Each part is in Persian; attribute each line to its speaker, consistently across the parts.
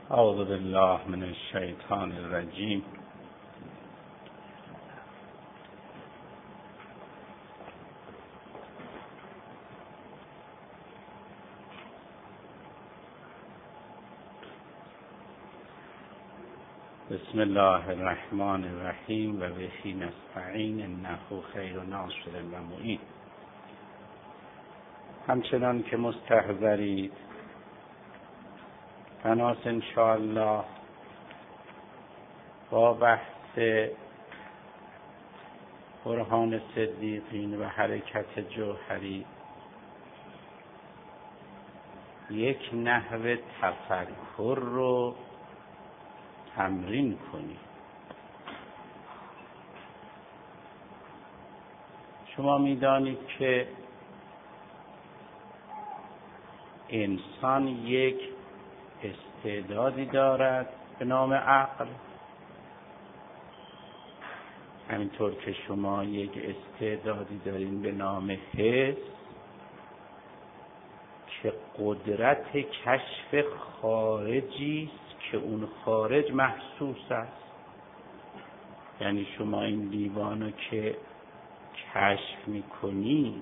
Speaker 1: اعوذ بالله من الشیطان الرجیم. بسم الله الرحمن الرحیم و به نستعین انه خیر ناصر و معین. همچنان که مستحضرید تناس انشاءالله با بحث برهان صدیقین و حرکت جوهری یک نحو تفکر رو تمرین کنید. شما می‌دانید که انسان یک استعدادی دارد به نام عقل، همینطور که شما یک استعدادی دارین به نام حس که قدرت کشف خارجی است که اون خارج محسوس است. یعنی شما این لیوانو که کشف میکنید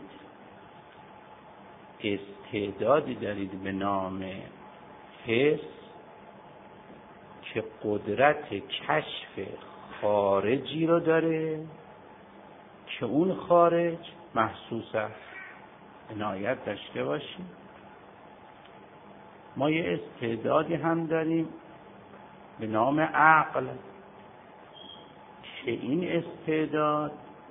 Speaker 1: استعدادی دارید به نام حس که قدرت کشف خارجی رو داره که اون خارج محسوس است. عنایت داشته باشیم. ما یه استعدادی هم داریم به نام عقل که این استعداد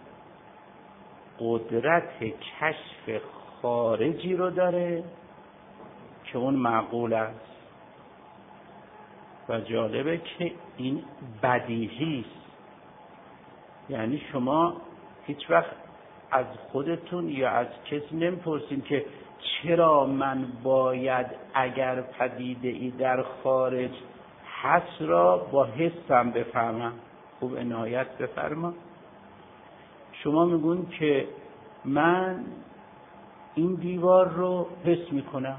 Speaker 1: قدرت کشف خارجی رو داره که اون معقول است. و جالبه که این بدیهی است. یعنی شما هیچ وقت از خودتون یا از کسی نمیپرسین که چرا من باید اگر پدیده ای در خارج هست را با حسم بفهمم. خوب عنایت بفرما. شما میگون که من این دیوار رو حس میکنم.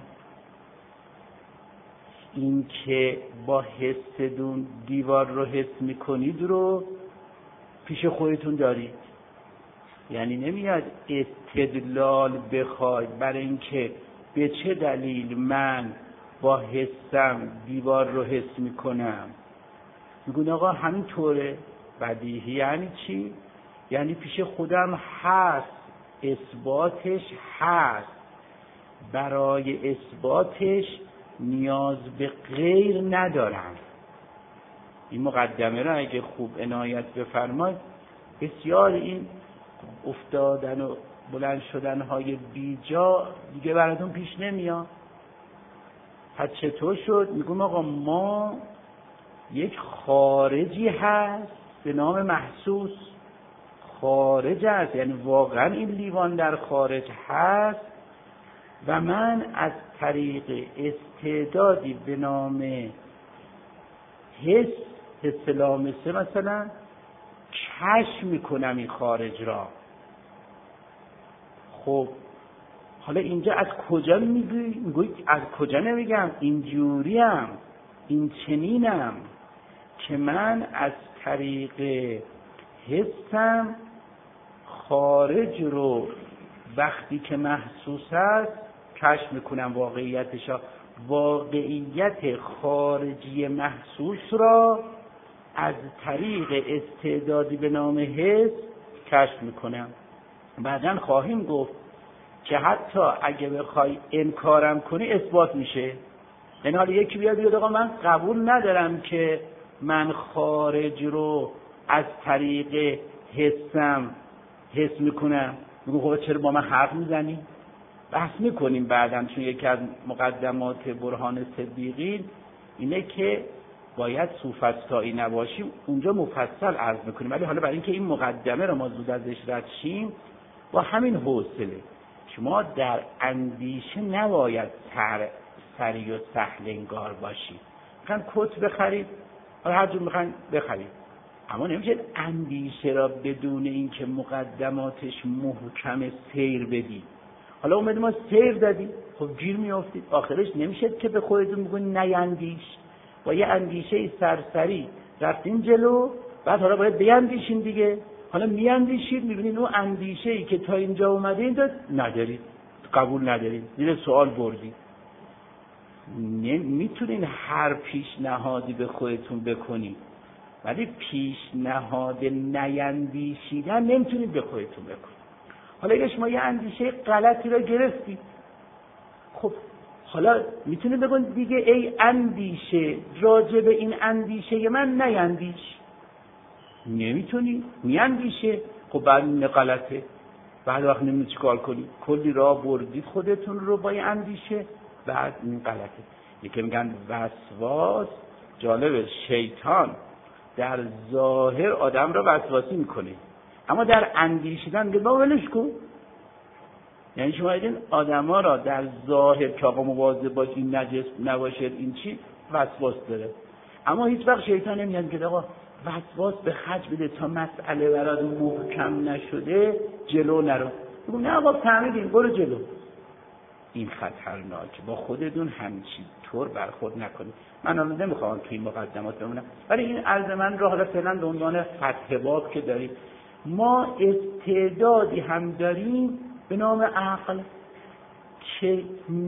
Speaker 1: این که با حستون دیوار رو حس میکنید رو پیش خودتون دارید. یعنی نمیاد استدلال بخواید برای اینکه به چه دلیل من با حسم دیوار رو حس میکنم. میگون آقا همین طوره. بدیهی یعنی چی؟ یعنی پیش خودم هست، اثباتش هست، برای اثباتش نیاز به غیر ندارم. این مقدمه را اگه خوب عنایت بفرمایید بسیار این افتادن و بلند شدن های بیجا دیگه براتون پیش نمیاد. پس چطور شد؟ میگم آقا ما یک خارجی هست به نام محسوس. خارج هست، یعنی واقعا این لیوان در خارج هست و من از طریق استعدادی به نام حس لامسه مثلا کشف میکنم این خارج را. خب حالا اینجا از کجا میگوی؟ از کجا نمیگم اینجوریم، این چنینم که من از طریق حسم خارج رو وقتی که محسوس است کشف میکنم. واقعیت خارجی محسوس را از طریق استعدادی به نام حس کشف میکنم. بعداً خواهیم گفت که حتی اگه بخوای انکارم کنی اثبات میشه. یعنی حالا یکی بیاد آقا من قبول ندارم که من خارج رو از طریق حسم حس میکنم. میگو خب چرا با من حرف میزنی؟ بحث میکنیم بعداً، چون یکی از مقدمات برهان صدیقین اینه که باید سوفسطایی نباشیم. اونجا مفصل عرض میکنیم. ولی حالا برای اینکه این مقدمه رو ما زود ازش رد شیم با همین حوصله شما در اندیشه نباید سری و سهل انگار باشید. میخواین کت بخرید، حالا هر جور میخواین بخرید، اما نمیشه اندیشه را بدون اینکه مقدماتش محکم سیر بدید. حالا اومدیم ما سیر دادیم، خب گیر میافتید. آخرش نمیشه که به خودتون بگید نیندیش. با یه اندیشه سرسری رفتین جلو، بعد حالا باید بیندیشین دیگه. حالا میاندیشید، میبینید اون اندیشه‌ای که تا اینجا اومده این ندارید، قبول ندارید، زیر سوال بردید. میتونین هر پیشنهادی به خودتون بکنید، ولی پیشنهاد نیندیشیدن نمیتونید به خودتون بکنید. حالا اگه شما یه اندیشه غلطی را گرفتید، خب حالا میتونید بگید دیگه ای اندیشه راجع به این اندیشه من نیندیش. نمیتونی، میاندیشه. خب بعد این غلطه، بعد وقت نمیدونی چیکار کنی، کلی راه بردید خودتون رو با این اندیشه، بعد این غلطه. یکی میگن وسواس. جالبه، شیطان در ظاهر آدم را وسواسی میکنه، اما در اندیشیدن میگه با ولش کن. یعنی شما دیدین آدما را در ظاهر که آقا مواظب باش این نجس نباشه این چی وسواس داره، اما هیچ وقت شیطان نمیاد که آقا وسواس به خرج بده تا مسئله برات محکم نشده جلو نرو. بگو نه آقا فهمیدیم برو جلو. این خطرناکه. با خودتون همچین طور برخورد نکنید. من الان نمیخوام توی مقدمات بمونم، ولی این عرض من را حالا فعلا به عنوان فتح باب که داریم. ما استعدادی هم داریم به نام عقل که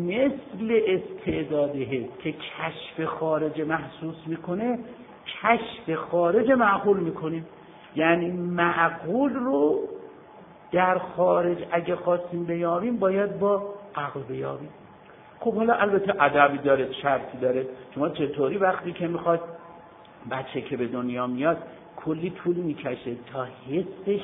Speaker 1: مثل استعداد حس که کشف خارج محسوس میکنه، کشف خارج معقول میکنیم. یعنی معقول رو در خارج اگه خواستیم بیابیم باید با عقل بیابیم. خب حالا البته ادبی داره، شرطی داره. شما چطوری وقتی که میخواد بچه که به دنیا میاد کلی طول میکشه تا حسش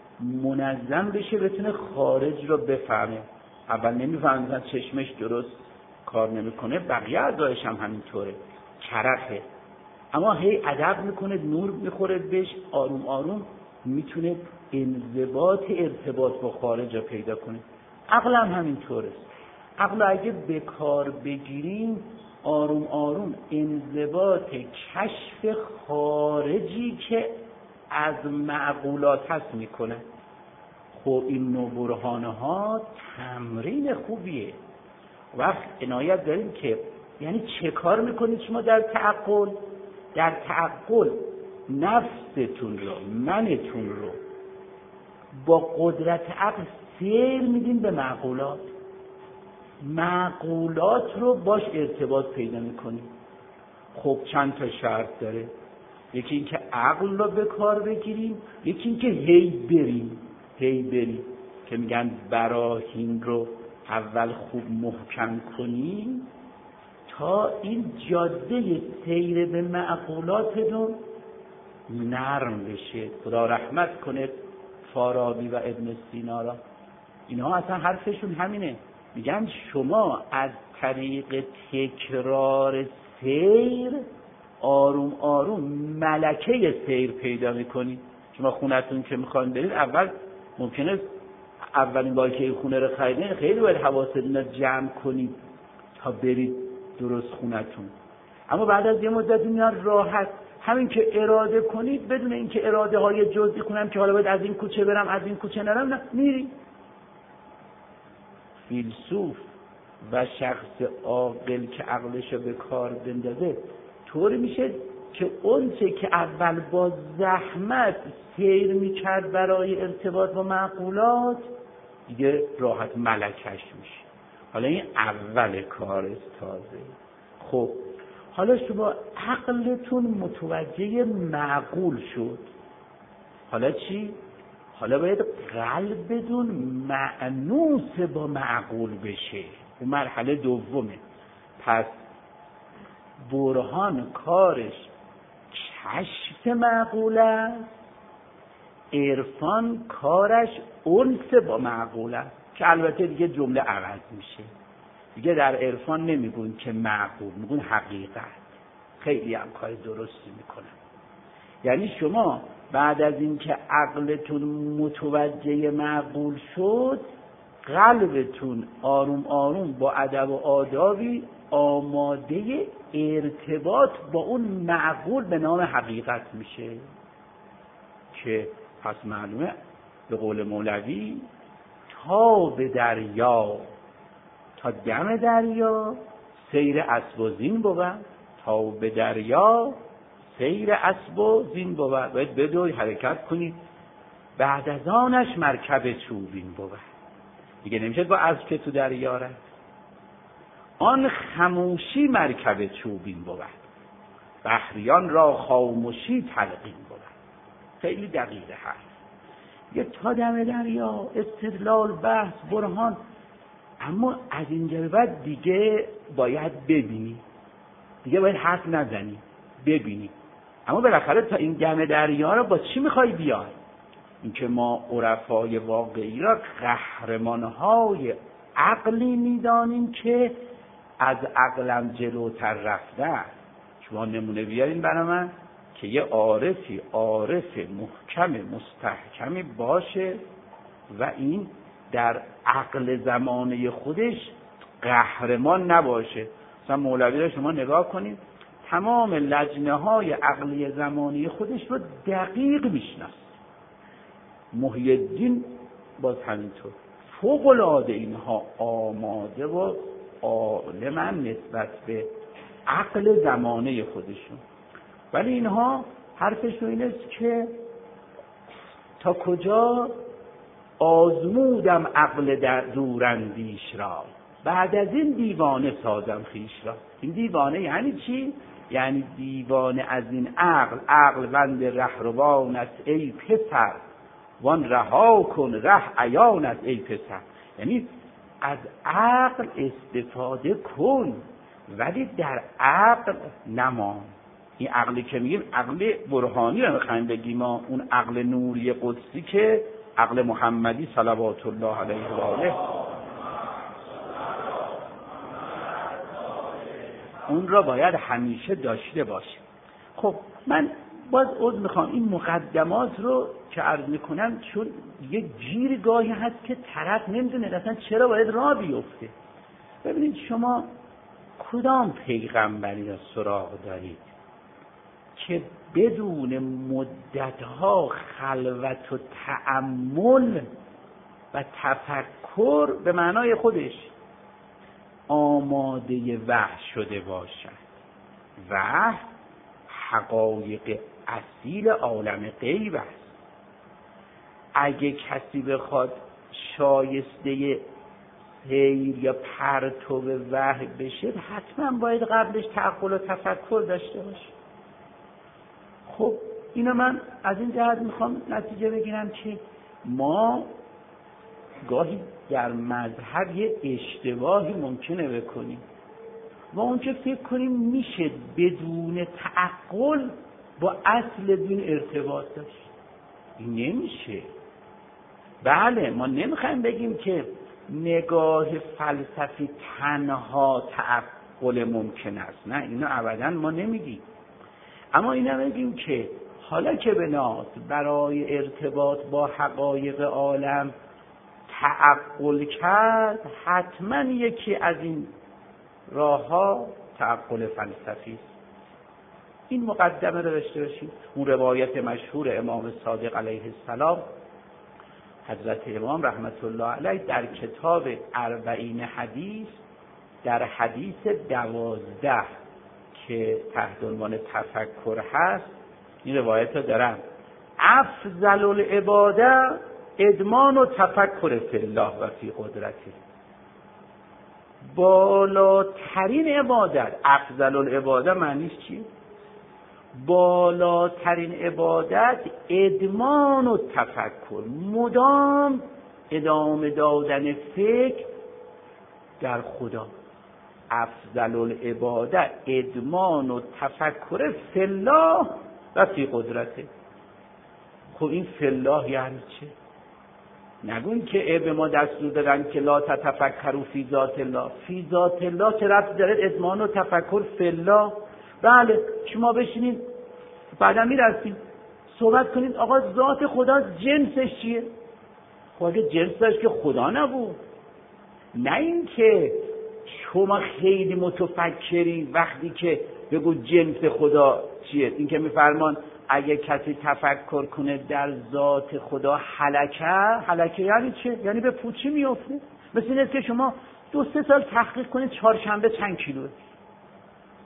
Speaker 1: منظم بشه بتونه خارج رو بفهمه. اول نمیفهمه، مثلا چشمش درست کار نمیکنه، بقیه اعضایش هم همینطوره، چرخه. اما هی ادب میکنه، نور میخوره بهش، آروم آروم میتونه انضباط ارتباط با خارج رو پیدا کنه. عقل هم همینطوره. عقل اگه به کار بگیریم آروم آروم انضباط کشف خارجی که از معقولات هست میکنه. خب این نوع برهانه ها تمرین خوبیه. وقت عنایت داریم که یعنی چه کار میکنید شما در تعقل؟ در تعقل نفستون رو، منتون رو با قدرت عقل سیر میدین به معقولات. معقولات رو باش ارتباط پیدا میکنیم. خب چند تا شرط داره. یکی این که عقل رو به کار بگیریم، یکی این که هی بریم که میگن براهین رو اول خوب محکم کنیم تا این جاده سیر به معقولاتتون نرم بشه. خدا رحمت کنه فارابی و ابن سینا را. اینها اصلا حرفشون همینه. میگن شما از طریق تکرار سیر آروم آروم ملکه سیر پیدا میکنید. شما خونتون که میخواین برید، اول ممکنه اولین بار که خونه رو خریدین خیلی باید حواستون رو جمع کنید تا برید درست خونتون. اما بعد از یه مدتی میاد راحت، همین که اراده کنید بدون اینکه اراده های جزئی کنم که حالا باید از این کوچه برم از این کوچه نرم، نه میری. فیلسوف و شخص عاقل که عقلش رو به کار بندازه طوری میشه که اون چه که اول با زحمت سیر میکرد برای ارتباط با معقولات دیگه راحت ملکش میشه. حالا این اول کار تازه. خب حالا شما عقلتون متوجه معقول شد، حالا چی؟ حالا باید قلبتون مأنوس با معقول بشه. اون مرحله دومه. پس برهان کارش کشف معقول است، عرفان کارش انس با معقول است، که البته دیگه جمله عوض میشه. دیگه در عرفان نمیگون که معقول، میگون حقیقت. خیلی هم کار درستی میکنن. یعنی شما بعد از اینکه عقلتون متوجه معقول شد، قلبتون آروم آروم با ادب و آدابی آماده ارتباط با اون معقول به نام حقیقت میشه، که پس معلومه به قول مولوی تا به دریا، تا دم دریا سیر اسب و زین بود، تا به دریا سیر اسب و زین بود. باید بدوی حرکت کنید. بعد از آنش مرکب چوبین بود. دیگه نمیشه با اسب که تو دریا رفت. آن خموشی مرکب چوبین بود. بحریان را خاموشی تلقین بود. خیلی دقیقه هست. یه تا دم دریا استدلال، بحث، برهان. اما از اینجا به بعد دیگه باید ببینی، دیگه باید حرف نزنی، ببینی. اما بالاخره تا این دم دریا رو با چی میخوای بیای؟ اینکه ما عرفای واقعی را قهرمانهای عقلی میدانیم که از عقلم جلوتر رفتن. شما نمونه بیارین برای من که یه عارف محکم مستحکمی باشه و این در عقل زمانه خودش قهرمان نباشه. مثلا مولوی رو شما نگاه کنید، تمام لجنه های عقلی زمانه خودش رو دقیق میشناسه. محی الدین باز همینطور. فوق العاده اینها آماده و عالمن نسبت به عقل زمانه خودشون. ولی اینها حرفشون این است که تا کجا آزمودم عقل در دوراندیش را، بعد از این دیوانه سازم خویش را. این دیوانه یعنی چی؟ یعنی دیوانه از این عقل بند رهروان است ای پسر، وان رها کن ره عیان است ای پسر. یعنی از عقل استفاده کن ولی در عقل نمان. این عقلی که میگیم عقل برهانی رو میخوایم بگیم، ما اون عقل نوری قدسی که عقل محمدی صلوات الله علیه و آله، اون را باید همیشه داشته باشیم. خب من باز عذر میخوام این مقدمات رو که عرض میکنم، چون یک گیرگاهی هست که طرف نمیدونه اصلا چرا باید راه بیفته. ببینید شما کدام پیغمبری را سراغ دارید که بدون مدتها خلوت و تأمل و تفکر به معنای خودش آماده وحی شده باشد؟ وحی حقایق اصیل عالم غیب است. اگه کسی بخواد شایسته سیر یا پرتو وحی بشه، حتما باید قبلش تعقل و تفکر داشته باشه. خب اینو من از این جهت میخوام نتیجه بگیرم که ما گاهی در مذهب یه اشتباهی ممکنه بکنیم و اون که فکر کنیم میشه بدون تعقل با اصل دین ارتباط داشت. این نمیشه. بله ما نمیخوایم بگیم که نگاه فلسفی تنها تعقل ممکن است، نه اینو ابدا ما نمیگیم. اما اینو میگیم که حالا که بناست برای ارتباط با حقایق عالم تعقل کرد، حتما یکی از این راهها تعقل فلسفی است. این مقدمه رو داشته باشید. اون روایت مشهور امام صادق علیه السلام، حضرت امام رحمت الله علیه در کتاب 40 حدیث در حدیث 12 که تحت عنوان تفکر هست این روایت رو دارن: افضل العباده ادمان و تفکر فی الله و فی قدرته. بالاترین عبادت، افضل العباده معنیش چیه؟ بالاترین عبادت ادمان و تفکر، مدام ادامه دادن فکر در خدا. افضل العباده ادمان و تفکر فی الله و فی قدرته. خب این فی الله یعنی چه؟ نگوین که به ما دستور دادن که لا تتفکروا فی ذات الله. فی ذات الله چه ربطی داره ادمان و تفکر فی الله؟ بله شما بشینید بعدا میرسید صحبت کنید آقا ذات خدا جنسش چیه؟ خب اگه جنس داشت که خدا نبود. نه این که شما خیلی متفکری وقتی که بگو جنس خدا چیه. این که میفرمان اگه کسی تفکر کنه در ذات خدا هلکه یعنی چه؟ یعنی به پوچی میفته. مثل اینه که شما 2-3 سال تحقیق کنید چهارشنبه چند کیلوه.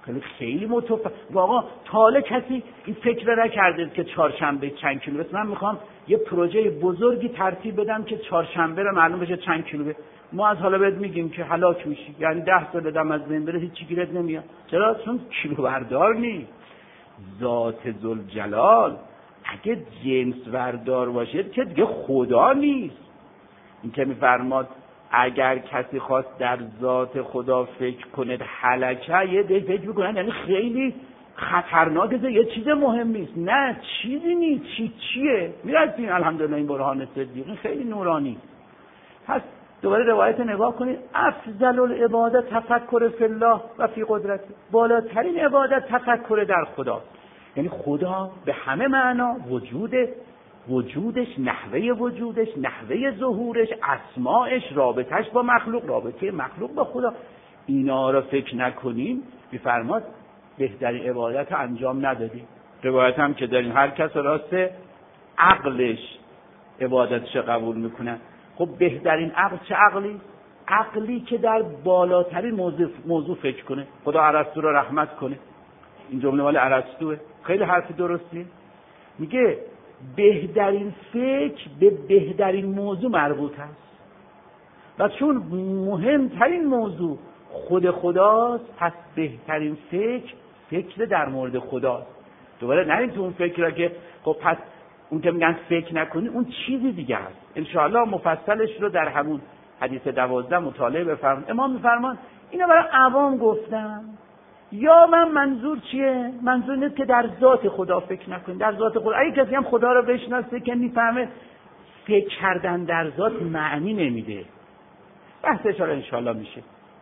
Speaker 1: خیلی واقعا تا حالا کسی این فکر نکرده که چهارشنبه چند کیلومتر. من میخوام یه پروژه بزرگی ترتیب بدم که چهارشنبه رو معلوم بشه چند کیلومتر. ما از حالا بهت میگیم که هلاک میشی، یعنی 10 سال دم از بین بره هیچ گیرت نمیاد. چرا؟ چون کیلوبردار نیست. ذات ذوالجلال اگه جنس بردار باشه که دیگه خدا نیست. این که میفرماد اگر کسی خواست در ذات خدا فکر کنه هلکه، یه ده فکر میکنن یعنی خیلی خطرناکه، یه چیز مهم نیست. نه، چیزی نیست. چیه؟ میرسیم الحمدلله این برهان صدیقی خیلی نورانی. پس دوباره روایت نگاه کنید. افضل العبادت تفکر فی الله و فی قدرته. بالاترین عبادت تفکر در خدا، یعنی خدا به همه معنا وجودش، نحوه وجودش، نحوه ظهورش، اسماعش، رابطش با مخلوق، رابطه مخلوق با خدا. اینا رو فکر نکنیم میفرماد بهترین عبادت انجام ندادیم. روایت هم که داریم هر کس راسته عقلش عبادتش قبول میکنه. خب بهترین عقل چه عقلی؟ عقلی که در بالاترین موضوع فکر کنه. خدا ارسطو رو رحمت کنه. این جمله مال ارسطوئه. خیلی حرف درستیه. میگه بهترین فکر به بهترین موضوع مربوط است و چون مهمترین موضوع خود خداست، پس بهترین فکر در مورد خداست. دوباره نریم تو اون فکر را که خب پس اون که میگن فکر نکنی اون چیزی دیگه است. انشاءالله مفصلش رو در همون حدیث 12 مطالعه بفرمایید. امام میفرمان اینا برای عوام گفتم. یا من منظور چیه؟ منظور نیست که در ذات خدا فکر نکنید. در ذات خدا اگه کسی هم خدا رو بشناسه که میفهمه فکر کردن در ذات معنی نمیده. بحثش رو انشاءالله میشه.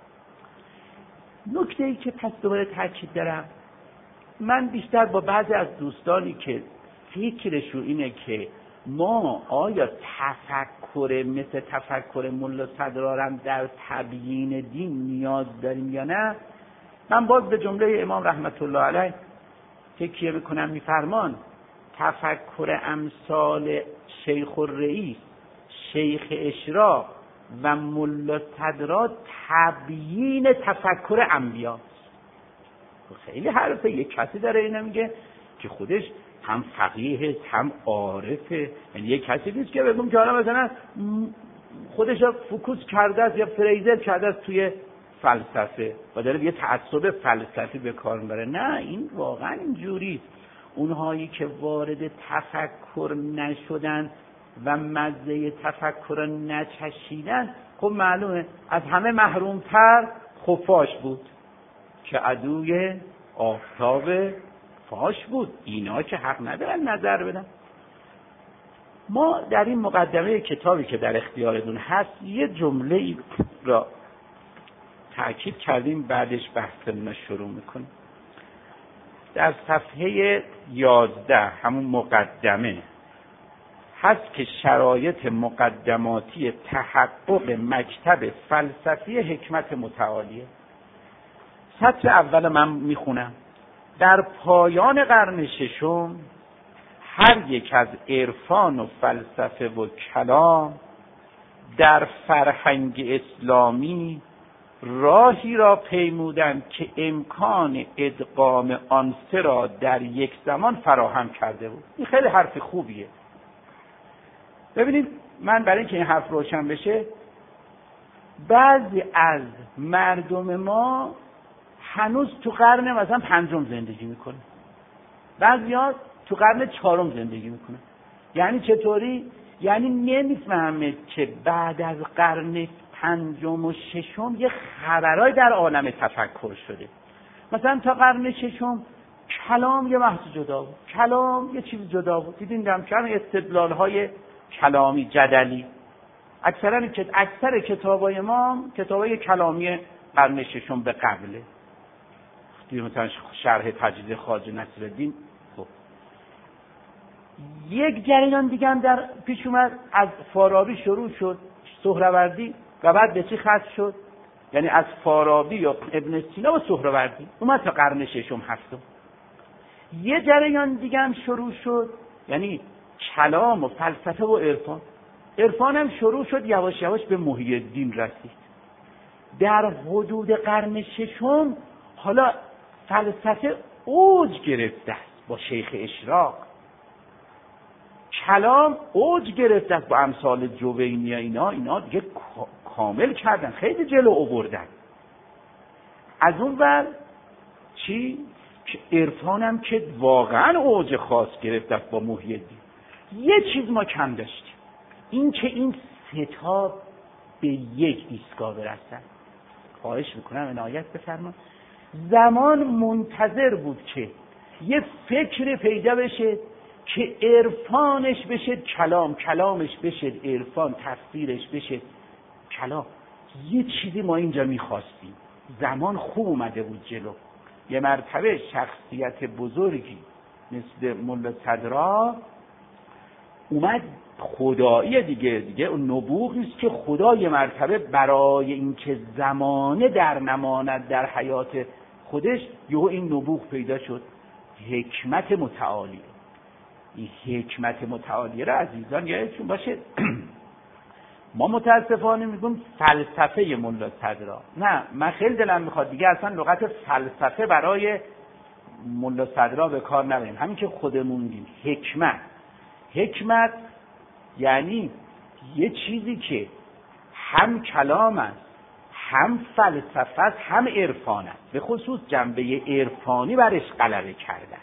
Speaker 1: نکته‌ای که پس دوباره تاکید دارم، من بیشتر با بعضی از دوستانی که فکرشون اینه که ما آیا تفکر مثل تفکر ملا صدرارم در تبیین دین نیاز داریم یا نه، من باز به جمله امام رحمت الله علیه تکیه میکنم. میفرمان تفکر امثال شیخ الرئیس، شیخ اشراق و ملا صدرا تبیین تفکر انبیاست. خیلی حرفه. یک کسی داره اینو میگه که خودش هم فقیه هم عارفه، یعنی یک کسی نیست که بگم که حالا مثلا خودش رو فوکوس کرده است یا فریزر کرده است توی فلسفه و داره یه تعصب فلسفی به کار میبره. نه، این واقعا اینجوری. اونهایی که وارد تفکر نشدن و مزه تفکر رو نچشیدن، خب معلومه از همه محرومتر خفاش بود که عدوی آفتاب فاش بود. اینا که حق ندارن نظر بدن. ما در این مقدمه کتابی که در اختیارتون هست یه جمله ای را تأکید کردیم، بعدش بحثمون شروع میکنیم. در صفحه 11 همون مقدمه هست که شرایط مقدماتی تحقق مکتب فلسفی حکمت متعالیه. سطر اول من میخونم. در پایان قرن ششم هر یک از عرفان و فلسفه و کلام در فرهنگ اسلامی راهی را پیمودند که امکان ادغام آن سه را در یک زمان فراهم کرده بود. این خیلی حرف خوبیه. ببینید، من برای اینکه این حرف روشن بشه، بعضی از مردم ما هنوز تو قرن مثلا 5 زندگی میکنه، بعضی‌ها تو قرن 4 زندگی میکنه. یعنی چطوری؟ یعنی نمیفهمه که بعد از قرن 5 و 6 یه خبرای در عالم تفکر شده. مثلا تا قرن 6 کلام یه بحث جدا بود، کلام یه چیز جدا بود. دیدین کلام استدلال‌های کلامی جدلی. اکثر کتابای ما کتابای کلامی قرن 6 به قبله. مثلا شرح تجدید خواجه نصرالدین. خب یک جریان دیگه هم در پیش اومد، از فارابی شروع شد، سهروردی، و بعد به چی ختم شد؟ یعنی از فارابی یا ابن سینا و سهروردی اومد تا قرن 6 7. یه جریان دیگه هم شروع شد، یعنی کلام و فلسفه و عرفان. عرفان هم شروع شد یواش یواش به محی الدین رسید. در حدود قرن 6 حالا فلسفه اوج گرفته است با شیخ اشراق، کلام اوج گرفته است با امثال جوینی، اینا دیگه کامل کردن، خیلی جلو آوردن. از اون ور چی؟ عرفان هم که واقعا اوج خاص گرفته است با محی الدین. یه چیز ما کم داشتیم، این که این سه تا به یک ایستگاه برسن. خواهش میکنم عنایت بفرمایید. زمان منتظر بود که یه فکر پیدا بشه که عرفانش بشه کلام، کلامش بشه عرفان، تفسیرش بشه کلام. یه چیزی ما اینجا میخواستیم. زمان خوب اومده بود جلو. یه مرتبه شخصیت بزرگی مثل ملا صدرا اومد، خدایی دیگه اون نبوغی است که خدا یه مرتبه برای اینکه زمانه در نماند در حیات خودش، یهو این نبوغ پیدا شد، حکمت متعالی. این حکمت متعالیه را عزیزان یادتون باشه ما متاسفانه میگم فلسفه ملا صدرا. نه، من خیلی دلم میخواد دیگه اصلا لغت فلسفه برای ملا صدرا به کار نبریم، همین که خودمون میگیم حکمت یعنی یه چیزی که هم کلام است، هم فلسفه است، هم عرفان است، به خصوص جنبه عرفانی برش غلبه کرده.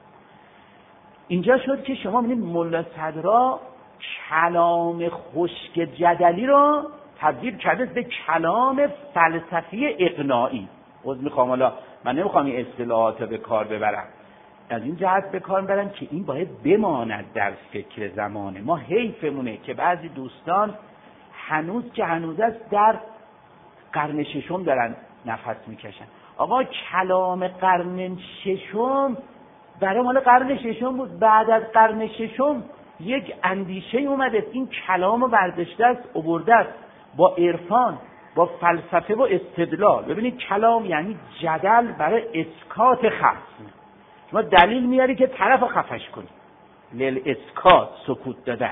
Speaker 1: اینجا شد که شما می‌بینید ملا صدرا کلام خشک جدلی را تبدیل کرده به کلام فلسفی اقناعی. میخوام حالا من نمیخوام این اصطلاحات به کار ببرم، از این جهت به کار ببرم که این باید بماند در فکر زمانه ما. حیفمونه که بعضی دوستان هنوز است در قرن ششم دارن نفس میکشن. آقا کلام قرن ششم برای مال قرن ششم بود، بعد از قرن ششم یک اندیشه اومده این کلام رو برداشته است، آورده است با عرفان، با فلسفه و استدلال. ببینید کلام یعنی جدل برای اسکات خصم. شما دلیل میاری که طرف رو خفش کنی، لیل اسکات، سکوت دادن.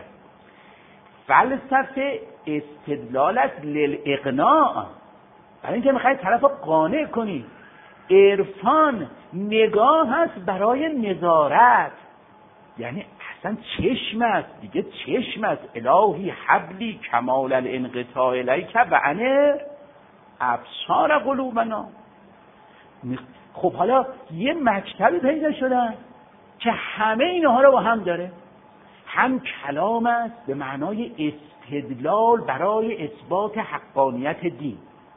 Speaker 1: فلسفه استدلال است، لیل اقناع، برای اینکه میخوای طرف رو قانع کنی. عرفان نگاه هست برای نظارت، یعنی اصلا چشم است دیگه، چشم است. الهی حبلی کمال الانقطاع الیک و انر ابصار قلوبنا. خب حالا یه مکتبی پیدا شدن که همه اینها رو با هم داره. هم کلام است به معنای استدلال برای اثبات حقانیت دین،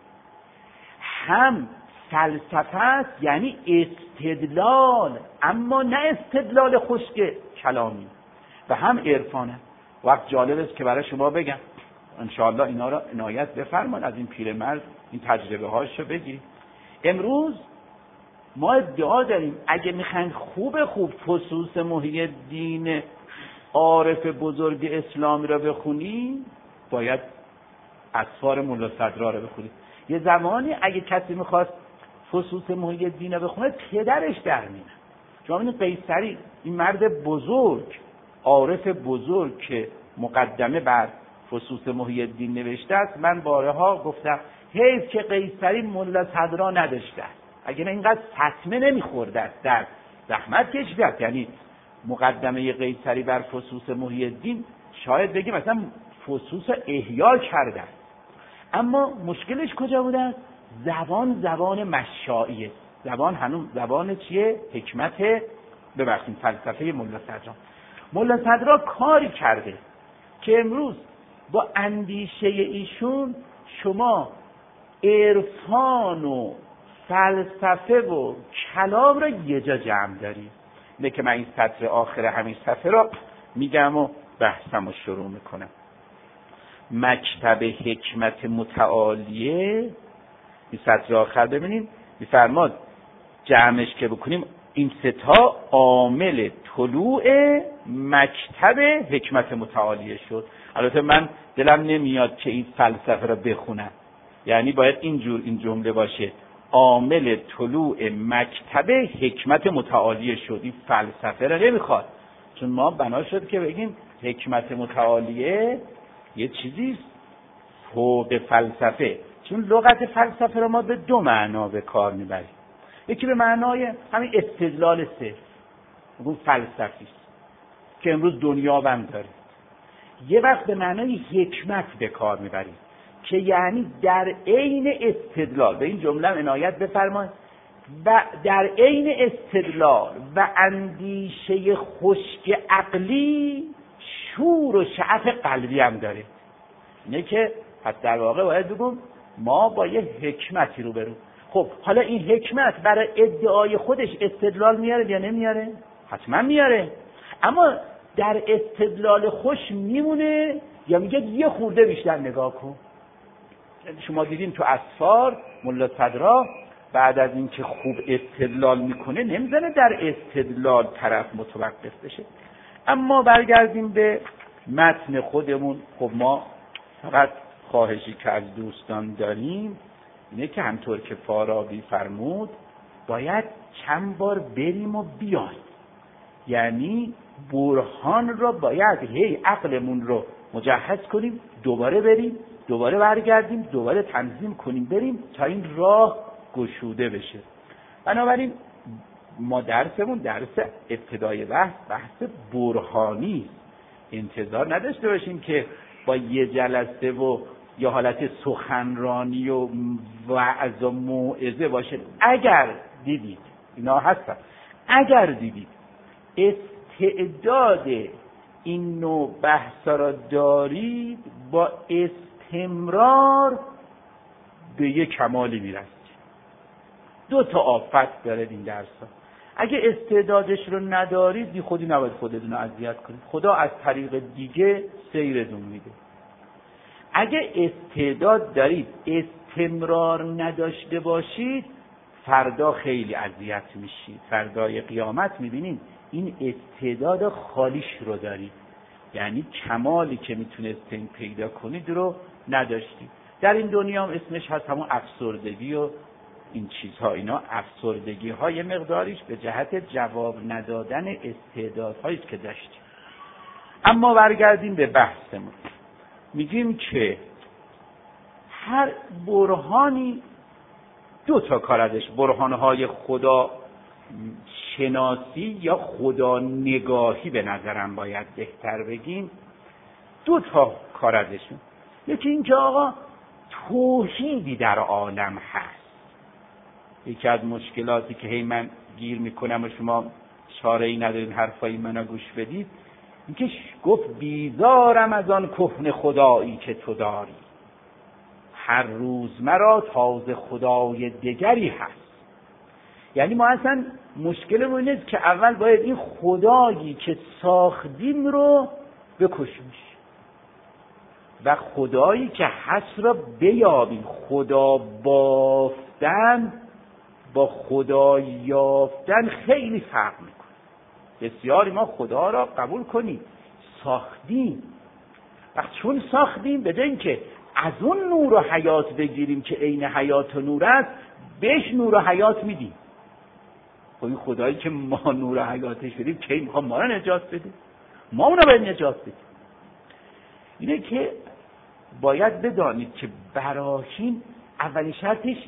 Speaker 1: هم فلسفه است یعنی استدلال، اما نه استدلال خشک کلامی، و هم عرفانه. وقت جالب است که برای شما بگم، انشاءالله اینا را عنایت بفرمایید، از این پیرمرد این تجربه هاشو بگیرید. امروز ما ادعا داریم اگه میخواین خوب فصوص محی الدین عارف بزرگ اسلامی را بخونی، باید اسفار ملا صدرا را بخونید. یه زمانی اگه کسی میخواست فصوص محی الدین را بخونه، پدرش در میاد. شما این قیصری، این مرد بزرگ، عارف بزرگ که مقدمه بر فصوص محی الدین نوشته است، من بارها گفتم حیف که قیصری ملا صدرا نداشته است، اگر اینقدر فتمه نمیخورده است، در زحمت کشیده است. یعنی مقدمه قیصری بر فصوص محی الدین شاید بگیم مثلا فصوص احیا کرده است، اما مشکلش کجا بوده؟ زبان مشایعه. زبان هنوز زبان چیه؟ حکمت، ببخشید فلسفه ملا صدرا. ملا صدرا کاری کرده که امروز با اندیشه ایشون شما عرفان و فلسفه و کلام را یه جا جمع دارید. نه که من این سطر آخر همین صفحه را میگم و بحثم رو شروع میکنم. مکتب حکمت متعالیه، این سطر آخر ببینید میفرماد جمعش که بکنیم این سه تا عامل طلوع مکتب حکمت متعالیه شد. البته من دلم نمیاد که این فلسفه را بخونم، یعنی باید اینجور این جمله باشه: عامل طلوع مکتب حکمت متعالیه شد. این فلسفه را نمیخواد، چون ما بنا شد که بگیم حکمت متعالیه یه چیزی فوق فلسفه، چون لغت فلسفه را ما به دو معنا به کار میبریم. یکی به معنای همین استدلال صرف، اون فلسفی است که امروز دنیا بم داره. یه وقت به معنای حکمت به کار میبرید که یعنی در عین استدلال، به این جمله عنایت بفرمایید، و در عین استدلال و اندیشه خشک عقلی شور و شعف قلبی هم داره. اینه که پس در واقع باید بگم ما با یه حکمتی رو برو. خب حالا این حکمت برای ادعای خودش استدلال میاره یا نمیاره؟ حتما میاره، اما در استدلال خوش میمونه یا میگه یه خورده بیشتر نگاه کن. شما دیدین تو اسفار ملا صدرا بعد از اینکه خوب استدلال میکنه نمیزنه در استدلال طرف متوقف بشه. اما برگردیم به متن خودمون. خب ما فقط خواهشی که از دوستان داریم اینه که همطور که فارابی فرمود باید چند بار بریم و بیایم، یعنی برهان رو باید هی عقلمون رو مجهز کنیم، دوباره بریم، دوباره برگردیم، دوباره تنظیم کنیم بریم تا این راه گشوده بشه. بنابراین ما درسمون درس ابتدای بحث برهانی، انتظار نداشته باشیم که با یه جلسه و یا حالت سخنرانی و وعظ و موعظه باشه. اگر دیدید اینا هستن، اگر دیدید استعداد این نوع بحثا را دارید، با استمرار به یک کمالی میرسید. دو تا آفت داره این درس‌ها. اگه استعدادش رو ندارید بی خودی نباید خودتون رو اذیت کنید، خدا از طریق دیگه سیرتون میده. اگه استعداد دارید استمرار نداشته باشید فردا خیلی اذیت میشید. فردای قیامت میبینید این استعداد خالیش رو دارید، یعنی کمالی که میتونستین پیدا کنید رو نداشتید. در این دنیا هم اسمش هست همون افسردگی و این چیزها. اینا افسردگی های مقداریش به جهت جواب ندادن استعدادهایی که داشتیم. اما برگردیم به بحثمون. میگیم که هر برهانی دو تا کار ازش، برهانهای خدا شناسی یا خدا نگاهی به نظرم باید بهتر بگیم، دو تا کار ازشون. یکی این که آقا توحیدی در عالم هست. یکی از مشکلاتی که هی من گیر میکنم و شما چاره‌ای ندارین حرفای منو گوش بدید، اینکه گفت بیزارم از آن کهنه خدایی که تو داری، هر روز مرا تازه خدای دگری هست. یعنی ما اصلا مشکلمون اینه که اول باید این خدایی که ساختیم رو بکشیم و خدایی که هست را بیابیم. خدا بافتن با خدا یافتن خیلی فرق میکنه. بسیاری ما خدا را قبول کنیم، ساختیم، وقت چون ساختیم به جای اینکه از اون نور و حیات بگیریم که عین حیات و نور است، بهش نور و حیات میدیم. خب این خدایی که ما نور و حیاتش بدیم کی میخواد ما را نجات بده؟ ما اون را باید نجات بدیم. اینه که باید بدانید که براهین اولین شرطش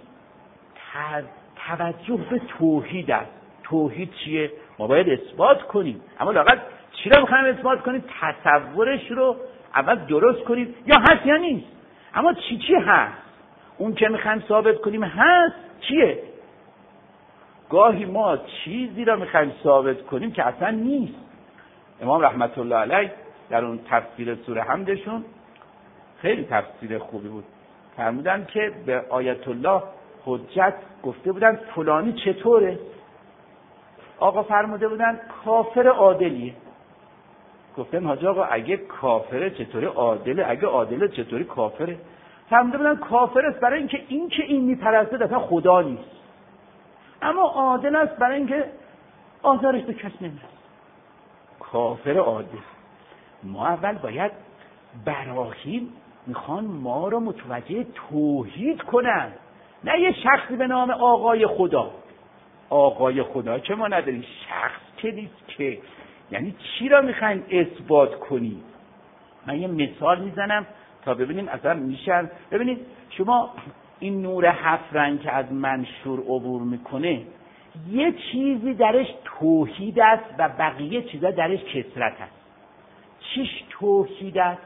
Speaker 1: توجه به توحید است. توحید چیه؟ ما باید اثبات کنیم، اما لااقل چی رو میخوایم اثبات کنیم؟ تصورش رو اول درست کنیم، یا هست یا نیست. اما چی هست؟ اون که میخوایم ثابت کنیم هست چیه؟ گاهی ما چیزی را میخوایم ثابت کنیم که اصلا نیست. امام رحمت الله علیه در اون تفسیر سوره حمدشون خیلی تفسیر خوبی بود. فرمودن که به آیت الله حجت گفته بودن فلانی چطوره؟ آقا فرموده بودن کافر عادلیه. گفتن حاج آقا اگه کافره چطوری عادله؟ اگه عادله چطوری کافره؟ فرموده بودن کافر است برای اینکه این میپرسته اصلا خدا نیست، اما عادل است برای اینکه آزارش به کس نمیرسه. کافر عادل. ما اول باید براهین میخوان ما رو متوجه توحید کنن، نه یه شخصی به نام آقای خدا. آقای خدا که ما نداریم، شخص که نیست که. یعنی چی را میخواین اثبات کنید؟ من یه مثال میزنم تا ببینیم اصلا میشن. ببینید شما این نور 7 رنگ که از منشور عبور میکنه، یه چیزی درش توحید است و بقیه چیزا درش کثرت است. چیش توحید است؟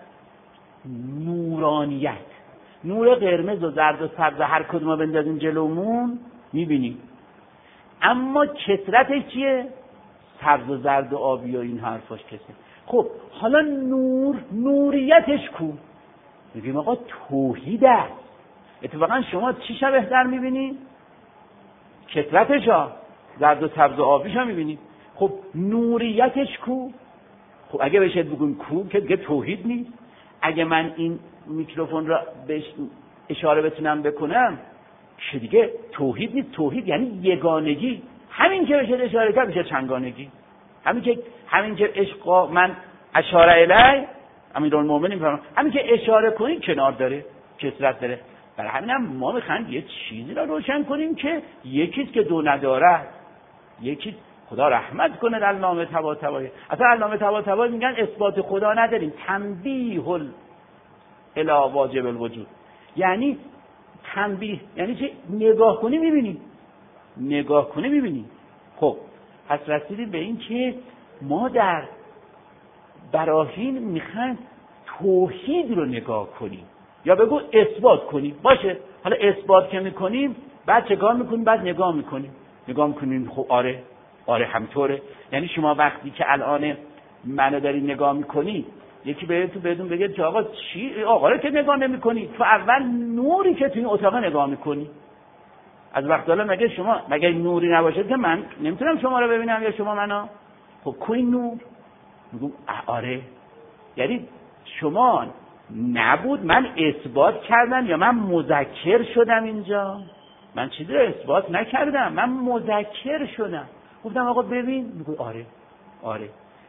Speaker 1: نورانیت. نور قرمز و زرد و سبز هر کدوم بندازیم جلومون میبینیم، اما کثرتش چیه؟ سبز و زرد و آبی و این حرفاش کثرت. خب حالا نوریتش کو؟ میگیم آقا توحید است. اتفاقا شما چی شبه در میبینید؟ کثرتش ها، زرد و سبز و آبیش ها میبینید. خب نوریتش کو؟ خب اگه بشه بگیم کو که دیگه توحید نیست. اگه من این میکروفون را بهش اشاره بتونم بکنم که دیگه توحید نیست. توحید یعنی یگانگی. همین که بشه اشاره کرد میشه چنگانگی. همین که عشق من اشاره الی امیرالمومنین میفرما، همین که اشاره کنید کنار داره، کثرت داره. برای همینم ما میخوایم یه چیزی را روشن کنیم که یکیست که دو نداره. یکی خدا رحمت کنه در علامه طباطبایی. اصلا علامه طباطبایی میگن اثبات خدا نداریم، تنبیه الی واجب الوجود. یعنی تنبیه یعنی چه؟ نگاه کنی میبینی، نگاه کنی میبینی. خب پس رسیدیم به این که ما در براهین میخوایم توحید رو نگاه کنیم یا بگو اثبات کنیم. باشه، حالا اثبات که میکنیم بعد چه کار میکنیم؟ بعد نگاه میکنیم. خب آره همطوره. یعنی شما وقتی که الان منو داری نگاه میکنی، یکی بهتون بگه که آقا چی؟ آقا رو که نگاه نمیکنی، تو اول نوری که تو این اتاق نگاه میکنی. از وقت حالا مگه نوری نباشه که من نمیتونم شما رو ببینم یا شما منو؟ خب کوی نور؟ میگم آره. یعنی شما نبود، من اثبات کردم یا من مذکر شدم اینجا؟ من چیزی رو اثبات نکردم، من مذکر شدم. گفتم آقا ببین، میگه آره.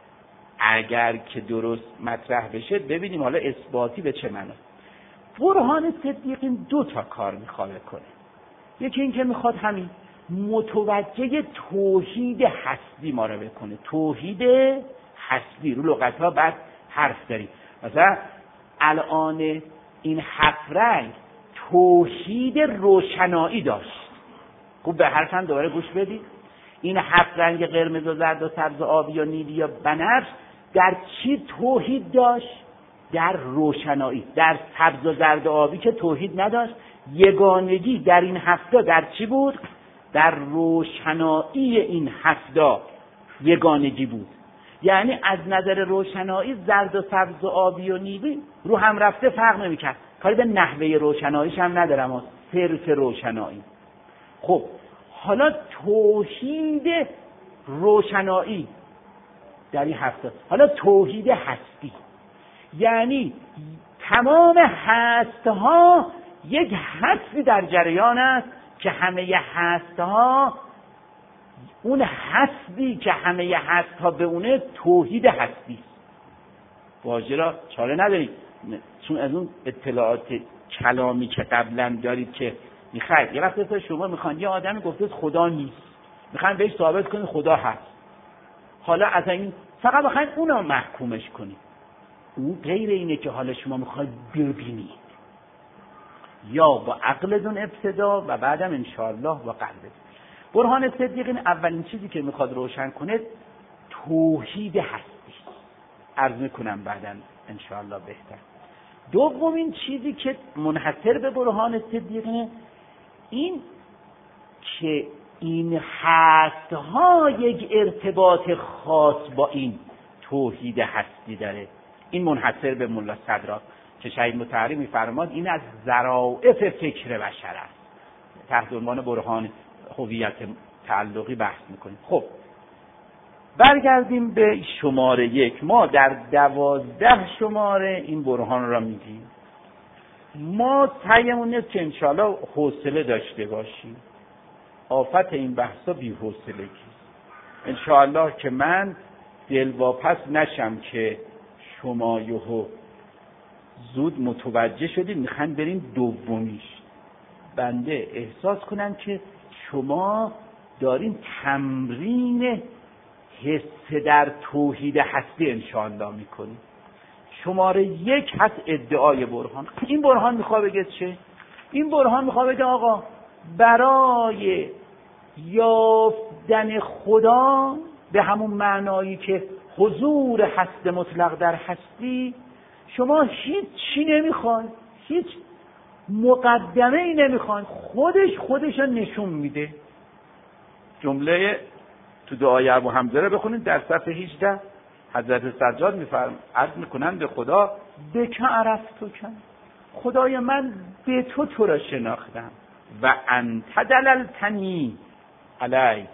Speaker 1: اگر که درست مطرح بشه ببینیم حالا اثباتی به چه معنی. برهان صدیقین 2 تا کار میخواد کنه. یکی این که میخواد همین متوجه توحید هستی ما رو بکنه. توحید هستی رو لغت ها بعد حرف داریم. مثلا الان این 7 رنگ توحید روشنایی داشت. خوب به حرفم دوباره گوش بدید. این 7 رنگ قرمز و زرد و سبز و آبی و نیلی و بنفش در چی توحید داشت؟ در روشنایی. در سبز و زرد و آبی که توحید نداشت، یگانگی در این 7 در چی بود؟ در روشنایی این 7 یگانگی بود. یعنی از نظر روشنایی زرد و سبز و آبی و نیلی رو هم رفته فرق نمی‌کرد. کاری به نحوه روشناییش هم ندارم، اما صرف روشنایی. خب حالا توحید روشنایی در این 7. حالا توحید هستی یعنی تمام هست‌ها یک هستی در جریان است که همه هست‌ها، اون هستی که همه هست‌ها به اونه توحید هستی. واژه را چاره ندارید، چون از اون اطلاعات کلامی که قبلا دارید که میخواید یه وقت شما میخواید یه آدمی گفته خدا نیست، میخواید بهش ثابت کنید خدا هست. حالا از این فقط میخواید اونو محکومش کنید. اون غیر اینه که حالا شما میخواید ببینید، یا با عقلتون ابتدا و بعدم انشاءالله با قلبتون. برهان صدیقین اولین چیزی که میخواد روشن کنه توحید هستی. عرض میکنم بعداً انشاءالله بهتر. دومین چیزی که منحصر به برهان صدیقینه این که این هست‌ها یک ارتباط خاص با این توحید هستی داره. این منحصر به ملا صدرا که شهید مطهری می‌فرماد این از ظرافت فکر بشر است. تحت عنوان برهان هویت تعلقی بحث می‌کنیم. خب برگردیم به شماره 1. ما در 12 شماره این برهان را میگیم. ما سعیمون است که انشاءالله حوصله داشته باشیم. آفت این بحثا بی حوصلگی. انشاءالله که من دلواپس نشم که شما یهو زود متوجه شدید میخواین بریم دومیش. بنده احساس کنم که شما دارین تمرین حس در توحید هستی انشاءالله میکنید. شماره 1 هست ادعای برهان. این برهان میخواد بگه چه؟ این برهان میخواد بگه آقا برای یافتن خدا به همون معنایی که حضور هست مطلق در هستی، شما هیچ چی نمیخواید، هیچ مقدمه ای نمیخواید، خودش رو نشون میده. جمله تو دعای ابو حمزه رو بخونید در صفحه 18. حضرت سجاد میفرمایند عرض میکنند به خدا بک عرفتک، خدای من به تو را شناختم، و انت دللتنی الیک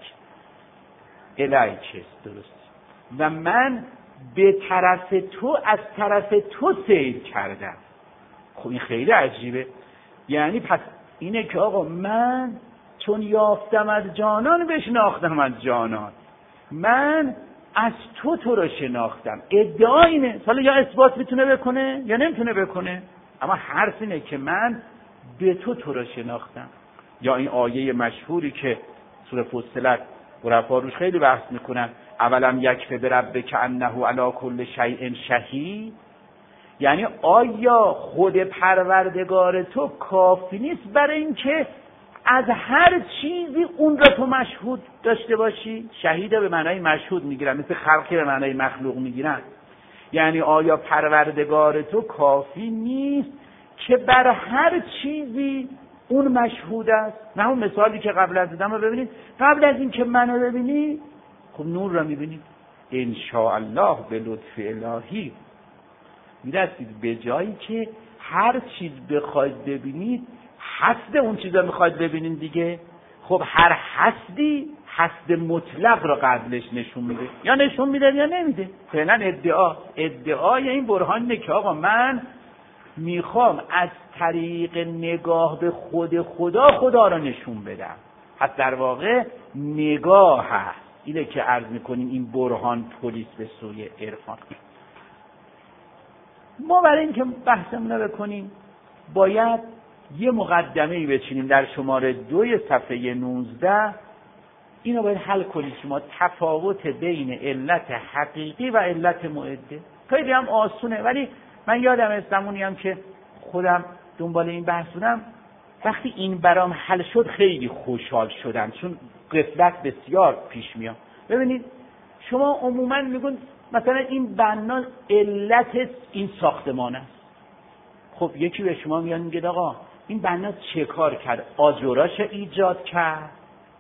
Speaker 1: درست، و من به طرف تو از طرف تو سیر کردم. خب این خیلی عجیبه. یعنی پس اینه که آقا من چون یافتم از جانان بشناختم از جانان، من از تو را شناختم. ادعا اینه، حالا یا اثبات میتونه بکنه یا نمیتونه بکنه، اما حرف اینه که من به تو را شناختم. یا این آیه مشهوری که سوره فصلت عرفا روش خیلی بحث میکنن، اولم یکفی بربک انه علی کل شیء شهید، یعنی آیا خود پروردگار تو کافی نیست برای اینکه از هر چیزی اون را تو مشهود داشته باشی؟ شهیده به معنای مشهود میگیرن، مثل خلقی به معنای مخلوق میگیرن. یعنی آیا پروردگار تو کافی نیست که بر هر چیزی اون مشهود است؟ نه اون مثالی که قبل از دیدم رو ببینید، قبل از این که منو ببینید خب نور را میبینید، ان شاء الله به لطف الهی میرسید به جایی که هر چیز بخواید ببینید حسد اون چیزا میخواید ببینید دیگه. خب هر حسدی حسد مطلق را قبلش نشون میده، یا نشون میده یا نمیده. فعلا ادعای این برهان اینه که آقا من میخوام از طریق نگاه به خدا را نشون بدم. پس در واقع نگاه هست. اینه که عرض میکنیم این برهان پلیس به سوی عرفان. ما برای اینکه بحثمون رو بکنیم باید یه مقدمه‌ای بچینیم. در شماره 2 صفحه 19 اینو باید حل کنید شما، تفاوت بین علت حقیقی و علت معده. خیلی هم آسونه، ولی من یادم از زمانی هم که خودم دنبال این بحث بودم، وقتی این برام حل شد خیلی خوشحال شدم، چون غفلت بسیار پیش میاد. ببینید شما عموما میگن مثلا این بنا علت این ساختمان است. خب یکی به شما میگه آقا این بنا چه کار کرد؟ آجراش ایجاد کرد،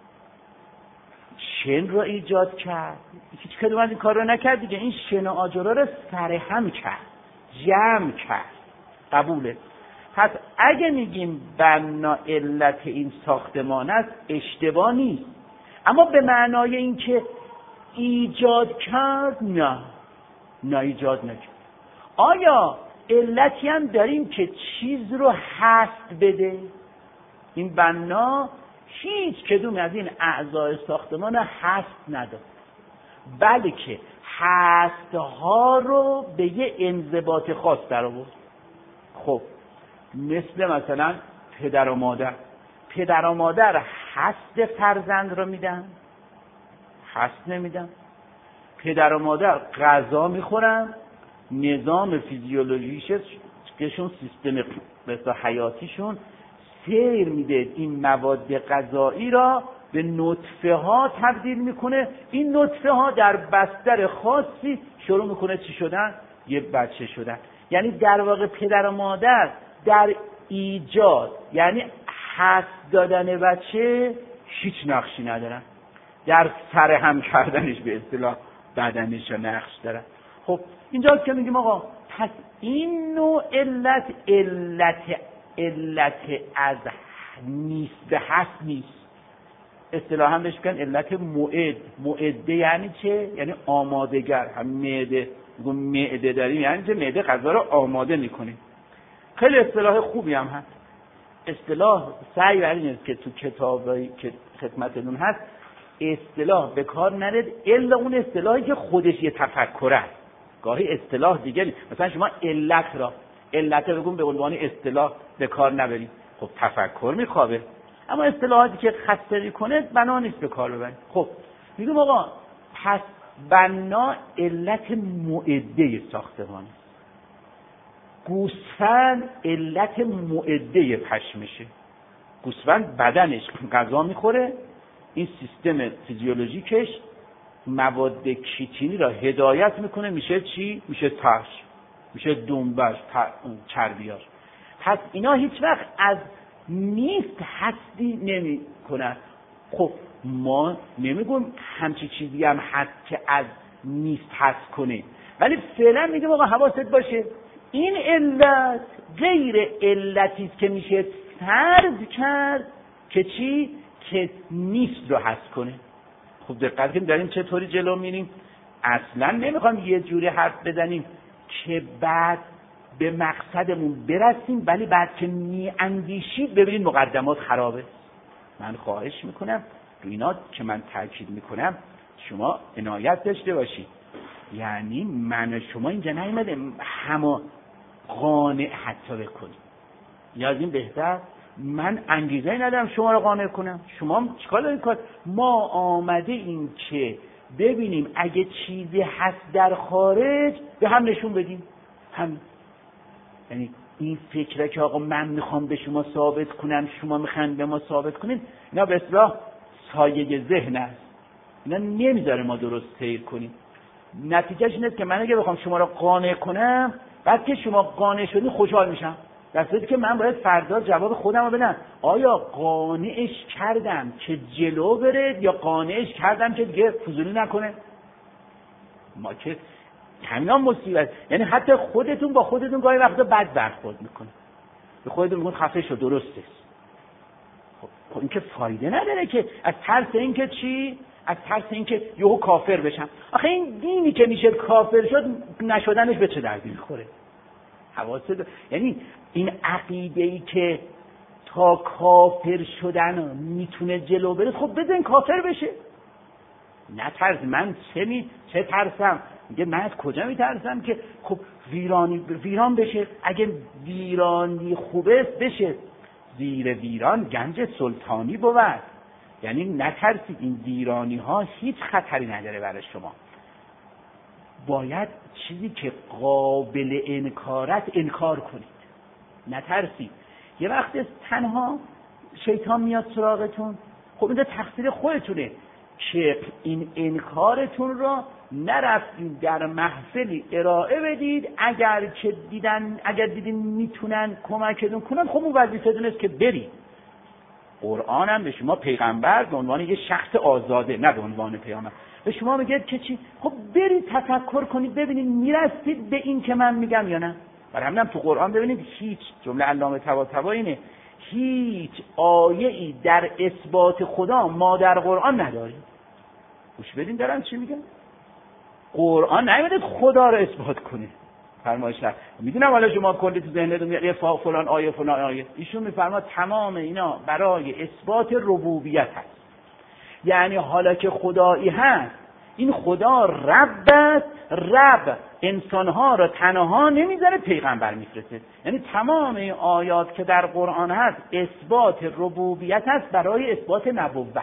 Speaker 1: شن رو ایجاد کرد. هیچ کدوم از این کار رو نکرد دیگه. این شن و آجرا رو سرهم کرد، جمع کرد. قبوله. پس اگه میگیم بنا علت این ساختمان است اشتباه نیست، اما به معنای این که ایجاد کرد نه ایجاد نکرد. آیا علتی هم داریم که چیز رو هست بده؟ این بنا هیچ کدوم از این اعضای ساختمان هست نداد، بلکه هستها رو به یه انضباط خاص در آورد. خب مثلا پدر و مادر هست فرزند رو میدن؟ هست نمیدن. پدر و مادر غذا میخورن، نظام فیزیولوژیشون، سیستم مثلا حیاتیشون سیر میده این مواد غذایی را به نطفه ها تبدیل میکنه. این نطفه ها در بستر خاصی شروع میکنه چی شدن؟ یه بچه شدن. یعنی در واقع پدر و مادر در ایجاد، یعنی هست دادن بچه، هیچ نقشی ندارن. در سرهم کردنش به اصطلاح بدنش نقش دارن. خب اینجا که میگیم آقا پس این نوع علت از نیست به هست نیست. اصطلاحاً بهش میگن علت معده. یعنی چه؟ یعنی آمادهگر. هم معده داریم یعنی چه؟ معده غذا رو آماده میکنه. خیلی اصطلاح خوبی هم هست. اصطلاح سعی بر این است که تو کتابی که خدمتتون هست اصطلاح به کار نرید الا اون اصطلاحی که خودش یه تفکر است. گاهی اصطلاح دیگه نیست. مثلا شما علت بگون به عنوان اصطلاح به کار نبرید، خب تفکر میخوابه. اما اصطلاحاتی که خستری کنه بنا نیست به کار ببرید. خب میگم آقا پس بنا علت معده ساختمان، گوسفند علت معده پشمشه. گوسفند بدنش غذا میخوره، این سیستم فیزیولوژیکش مواد کیتینی را هدایت میکنه، میشه چی؟ میشه ترش، میشه دنبش، چربیاش. پس اینا هیچ وقت از نیست هستی نمی کنن. خب ما نمیگم همچی چیزی هم هست که از نیست هست کنه، ولی فعلا میگم آقا حواست باشه این علت غیر علتی است که میشه فرض کرد که چی؟ که نیست رو هست کنه. خب دقت کنیم داریم چطوری جلو میریم. اصلا نمیخوام یه جوری حرف بزنیم که بعد به مقصدمون برسیم ولی بعد که میاندیشید ببینید مقدمات خرابه. من خواهش میکنم رو اینا که من تاکید میکنم شما عنایت داشته باشید. یعنی من شما اینجا نیومده همه قانع حتی بکنید، یا از این بهتر من انگیزه ندارم شما رو قانع کنم. شما چیکار دارید کار؟ ما آمده این که ببینیم اگه چیزی هست در خارج به هم نشون بدیم. هم یعنی این فکره که آقا من میخوام به شما ثابت کنم شما میخواین به ما ثابت کنید، اینا به اصطلاح سایه ذهن است، اینا نمیذاره ما درست سیر کنیم. نتیجهش اینه که من اگه بخوام شما رو قانع کنم بعد که شما قانع شدین خوشحال میشم، در صورتی که من باید فردا جواب خودم رو بدم آیا قانعش کردم که جلو بره یا قانعش کردم که دیگه فضولی نکنه. ما که همینا مصیبت. یعنی حتی خودتون با خودتون گاهی وقتا بد برخورد میکنه، به خودتون میگن خفه شو درسته. خب این که فایده نداره که از ترس این که چی؟ از ترس این که یهو کافر بشم. آخه این دینی که میشه کافر شد نشدنش به چه دردی میخوره؟ یعنی این عقیده‌ای که تا کافر شدن میتونه جلو بره، خب بزن کافر بشه. نترس. من چه ترسم؟ میگه من از کجا میترسم که خب ویران بشه. اگه ویرانی خوبه بشه، زیر ویران گنج سلطانی بود. یعنی نترسید، این ویرانی ها هیچ خطری نداره برای شما. باید چیزی که قابل انکارت انکار کنید، نترسید. یه وقت تنها شیطان میاد سراغتون، خب این تقصیر خودتونه که این انکارتون را نرفتید در محفلی ارائه بدید. اگر دیدین میتونن کمکتون کنن، خب اون وظیفتون است که برید. قرآن هم به شما پیغمبر به عنوان یه شخص آزاده، نه به عنوان پیامبر، به شما میگه که چی؟ خب برید تفکر کنید ببینید میرسید به این که من میگم یا نه. برای همین تو قرآن ببینید هیچ جمله علامه طباطبایی اینه، هیچ آیه‌ای در اثبات خدا ما در قرآن نداریم. گوش بدین دارن چی میگن. قرآن نیومده خدا رو اثبات کنه، فرمایش نه. میدونم حالا شما کلی تو ذهنتون میاد فلان آیه فلان آیه، ایشون میفرما تمام اینا برای اثبات ربوبیت هست. یعنی حالا که خدایی هست، این خدا رب است، رب انسانها را تنها نمیذاره، پیغمبر میفرسته. یعنی تمام این آیات که در قرآن هست اثبات ربوبیت هست برای اثبات نبوت.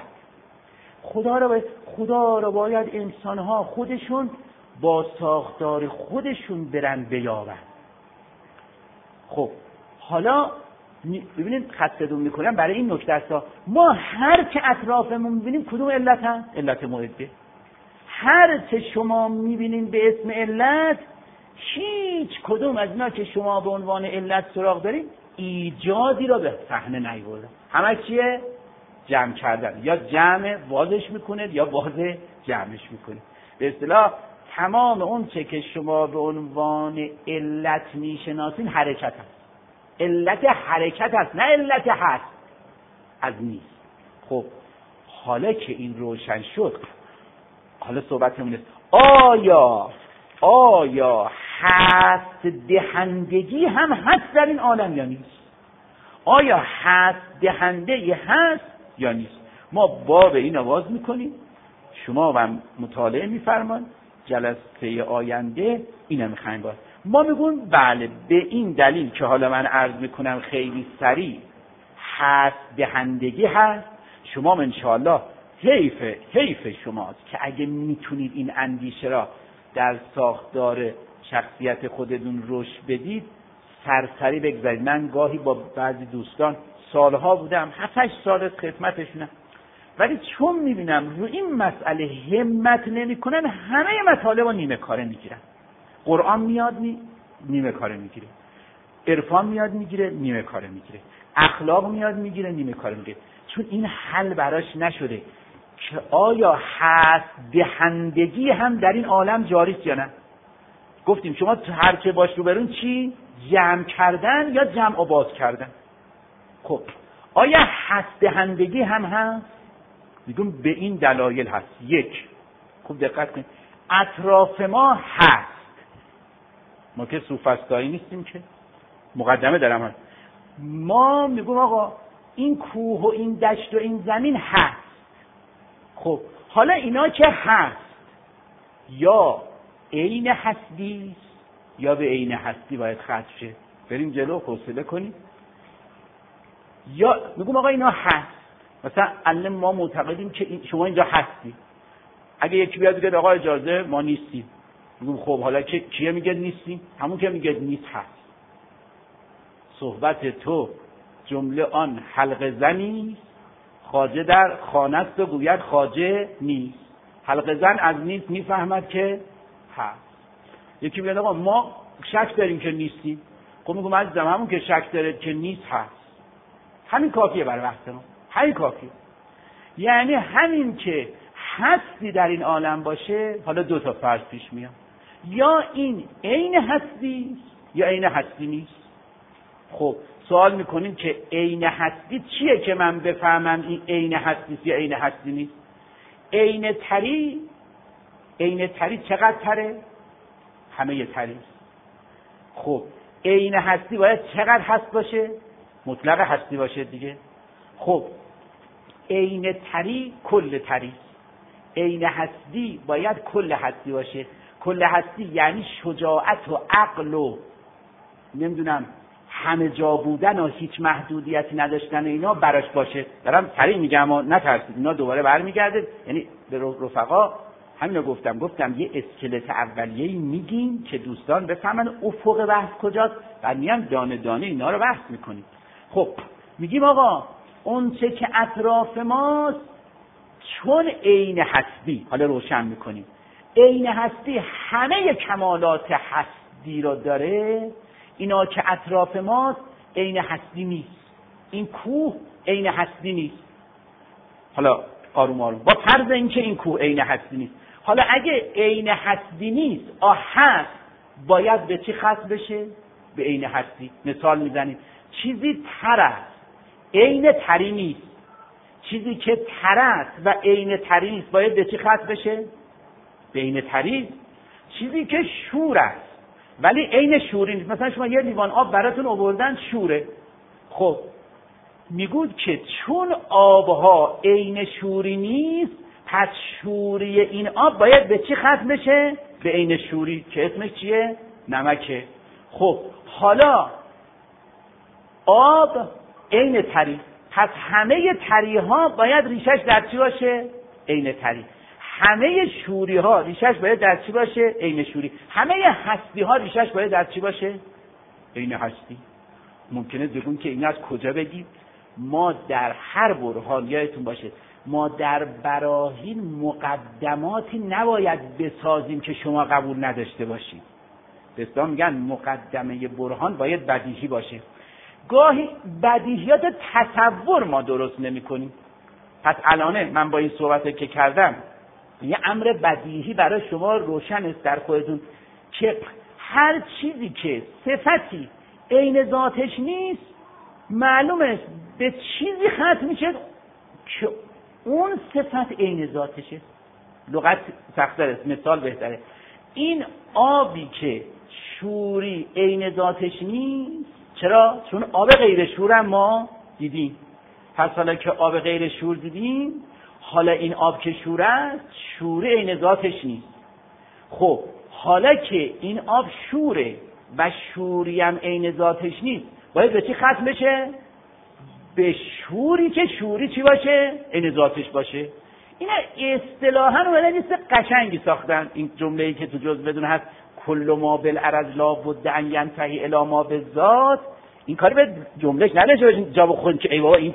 Speaker 1: خدا را باید انسانها خودشون با ساختار خودشون برن بیابن. خب حالا ببینید خستتون میکنم برای این نکته است، ما هر که اطرافمون میبینیم کدوم علت هست؟ علت معده. هر چه شما میبینین به اسم علت، هیچ کدوم از اینا که شما به عنوان علت سراغ دارید ایجادی را به صحنه نیاورده. همه چیه؟ جمع کردن. یا جمع بازش میکنه یا باز جمعش میکنه. به اصطلاح تمام اون چه که شما به عنوان علت میشناسین حرکت هست. علت حرکت هست، نه علت هست از نیست. خب حالا که این روشن شد، حالا صحبتمون است آیا هست دهندگی هم هست در این عالم یا نیست؟ آیا هست دهنده هست یا نیست؟ ما باب این آواز میکنیم، شما هم مطالعه میفرمان، جلسه آینده اینو میخوایم باز. ما میگون بله به این دلیل که حالا من عرض میکنم خیلی سریع هست دهندگی هست. شما انشاءالله حیف شماست که اگه میتونید این اندیشه را در ساختار شخصیت خودتون رشد بدید سرسری بگذارید. من گاهی با بعضی دوستان سالها بودم، 7-8 سال خدمتشونم، ولی چون میبینم رو این مسئله همت نمیکنن، همه مطالب رو نیمه کاره میگیرن. قرآن میاد نیمه کاره میگیره، عرفان میاد میگیره نیمه کاره میگیره، اخلاق میاد میگیره نیمه کاره میگیره. چون این حل براش نشده که آیا هست دهندگی هم در این عالم جاری است یا نه. گفتیم شما هر که باش رو برون چی؟ جمع کردن یا جمع و باز کردن. خب آیا هست دهندگی هم هست؟ میگم به این دلایل هست. یک، خوب دقت کنید، اطراف ما هست، ما که سوفسطایی نیستیم که، مقدمه دارم هست. ما میگم آقا این کوه و این دشت و این زمین هست. خب حالا اینا که هست یا عین هستی یا به عین هستی باید ختم شه. بریم جلو، حوصله کنیم. یا میگم آقا اینا هست، مثلا الان ما معتقدیم که شما اینجا هستی. اگه یکی بیاد بگه آقا اجازه ما نیستیم، میگم خب حالا کیه میگه نیستیم؟ همون که میگه نیست هست. صحبت تو جمله آن حلقه زنی، خواجه در خانه است و گوید خواجه نیست. حلقه زن از نیست میفهمد که هست. یکی میگه آقا ما شک داریم که نیستیم. خب میگم عزیزم همون که شک داره که نیست هست، همین کافیه برای وقت ما، همین کافیه. یعنی همین که هستی در این عالم باشه، حالا دو تا فرض پیش میاد، یا این عین هستی یا عین هستی نیست. خب سوال میکنیم که عین هستی چیه که من بفهمم این عین هستی یا عین هستی نیست؟ عین تری چقدر تره؟ همه تری. خب عین هستی باید چقدر هست باشه؟ مطلق هستی باشه دیگه. خب عین تری کل تری، عین هستی باید کل هستی باشه. کل هستی یعنی شجاعت و عقل و نمیدونم همه جا بودن و هیچ محدودیتی نداشتن اینا براش باشه. دارم سریع میگم و نترسید، اینا دوباره برمیگرده. یعنی به رفقا همینو گفتم یه اسکلت اولیه‌ای میگیم که دوستان بفهمن افق بحث کجاست، بعد میام دانه دانه اینا رو بحث میکنیم. خب میگیم آقا اون چه که اطراف ماست چون عین هستی، حالا روشن میکنیم، عین هستی همه کمالات هستی رو داره. اینا که اطراف ماست عین هستی نیست. این کوه عین هستی نیست. حالا آروم آروم با فرض اینکه این کوه عین هستی نیست، حالا اگه عین هستی نیست هست، باید به چی ختم بشه؟ به عین هستی. مثال میزنیم، چیزی تر است عین تری نیست. چیزی که تر است و عین تری نیست باید به چی ختم بشه؟ به عین تری. چیزی که شور است ولی عین شوری نیست، مثلا شما یه لیوان آب براتون آوردن شوره، خب میگود که چون آبها عین شوری نیست، پس شوری این آب باید به چی ختم بشه؟ به عین شوری که اسمش چیه؟ نمکه. خب حالا آب عین تری، پس همه تری ها باید ریشش در چی باشه؟ عین تری. همه شوری ها ریشش باید در چی باشه؟ عین شوری. همه هستی ها ریشش باید در چی باشه؟ عین هستی. ممکنه بگیم که این از کجا بگیم؟ ما در هر برهان یادتون باشه ما در براهین مقدماتی نباید بسازیم که شما قبول نداشته باشید. به اصطلاح میگن مقدمه برهان باید بدیهی باشه. گاهی بدیهیات تصور ما درست نمی کنیم. پس الان من با این صحبت که کردم یه امر بدیهی برای شما روشن است در خودتون که هر چیزی که صفتی عین ذاتش نیست معلوم است به چیزی ختم میشه که اون صفت عین ذاتشه. لغت سخت‌تر است، مثال بهتره. این آبی که شوری عین ذاتش نیست، چرا؟ چون آب غیر شور ما دیدیم. پس حالا که آب غیر شور دیدیم، حالا این آب که شور است شوری عین ذاتش نیست. خب حالا که این آب شوره و شوری هم عین ذاتش نیست، باید به چی ختم بشه؟ به شوری که شوری چی باشه؟ عین ذاتش باشه. اینا اصطلاحاً اومدن نیست قشنگی ساختن. این جمله‌ای که تو جزء بدون هست کل ما بالعرض لا بد ان ینتهی الی ما بالذات، این کاری به جملهش نداشته باشین جواب خودت که ای بابا این پس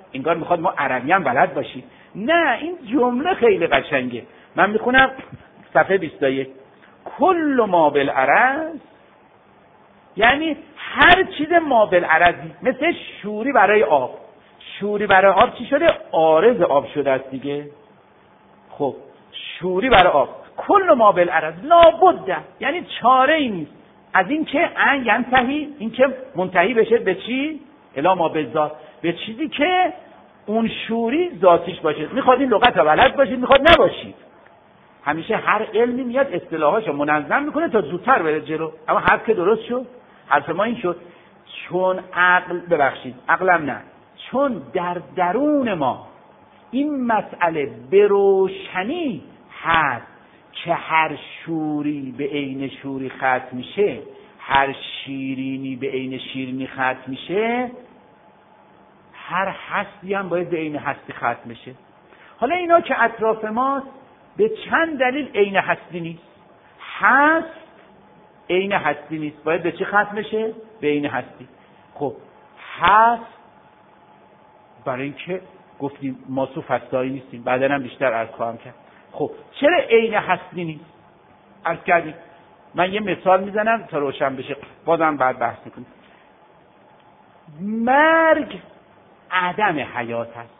Speaker 1: انگار میخواد ما عربی هم بلد باشیم. نه، این جمله خیلی قشنگه. من میخونم صفحه 21. کل ما بالعرض، یعنی هر چیز ما بالعرضی، مثل شوری برای آب. شوری برای آب چی شده؟ عارض آب شده است دیگه. خب شوری برای آب، کل ما بالعرض لابد، یعنی چاره ای نیست از این که ان ینتهی، این که منتهی بشه به چی؟ الا ما بالذات، به چیزی که اون شوری ذاتیش باشه. میخواد این لغت رو بلد باشید، میخواد نباشید. همیشه هر علمی میاد اصطلاحاشو منظم میکنه تا زودتر بره جلو. اما حرف که درست شد، حرف ما این شد چون عقل، ببخشید عقلم نه، چون در درون ما این مسئله به روشنی هست که هر شوری به عین شوری ختم میشه، هر شیرینی به عین شیرینی ختم میشه، هر هستی هم باید به عین هستی ختم میشه. حالا اینا که اطراف ماست به چند دلیل عین هستی نیست. هست عین هستی نیست، باید به چی ختم بشه؟ به عین هستی. خب هست برای اینکه گفتیم ما سوفسطایی نیستیم، بعدا هم بیشتر عرض خواهم کرد. خب چرا عین هستی نیست؟ عرض کردیم. من یه مثال میزنم تا روشن بشه، بازم بعد بحث میکنیم. مرگ عدم حیات است،